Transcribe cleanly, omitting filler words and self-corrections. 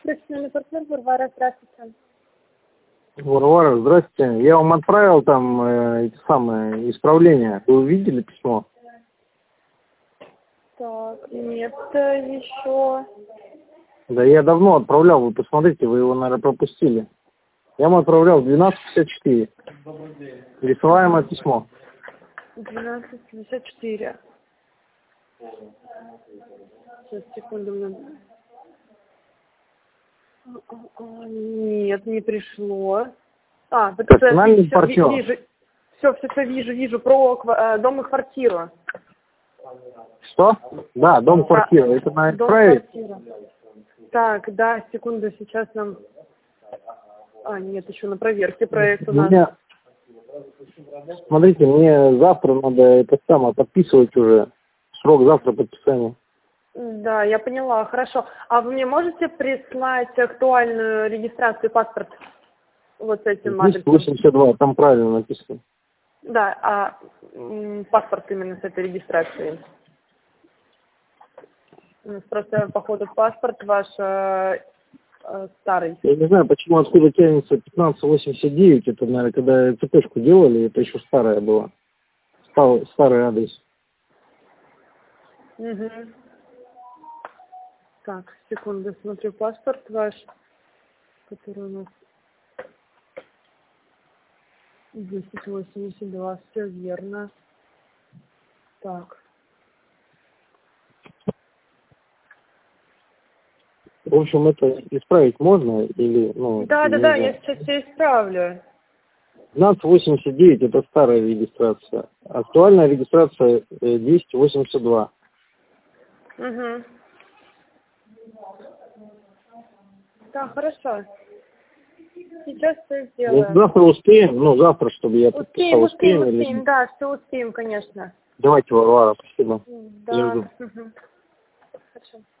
Прочный партнер, Варвара, здравствуйте. Варвара, здравствуйте. Я вам отправил там эти самые исправления. Вы увидели письмо? Так, нет, еще. Да я давно отправлял, вы посмотрите, вы его, наверное, пропустили. Я вам отправлял 12:54. Рисоваемое письмо. 12:54. Сейчас, секунду. Нет, не пришло. Персональный партнер. Вижу. Про дом и квартиру. Что? Да, дом-квартира. Это надо отправить? Так, да, секунду, сейчас нам... нет, еще на проверке проект у нас. Смотрите, мне завтра надо это самое подписывать уже. Срок завтра подписания. Да, я поняла, хорошо. А вы мне можете прислать актуальную регистрацию паспорт вот с этим адресом? 82, там правильно написано. Да, паспорт именно с этой регистрацией. У нас просто, походу, паспорт ваш старый. Я не знаю, почему откуда тянется 1589. Это, наверное, когда цепочку делали, это еще старая была. Старый адрес. Угу. Так, секунду, смотрю паспорт ваш, который у нас 1082, все верно. Так. В общем, это исправить можно или, Да, я сейчас все исправлю. 1589 это старая регистрация. Актуальная регистрация 1082. Угу. Да, хорошо. Сейчас все сделаем. Завтра успеем, завтра, чтобы я подписал. Успеем, да, все успеем, конечно. Давайте, Варвара, спасибо. Да. Угу. Хорошо.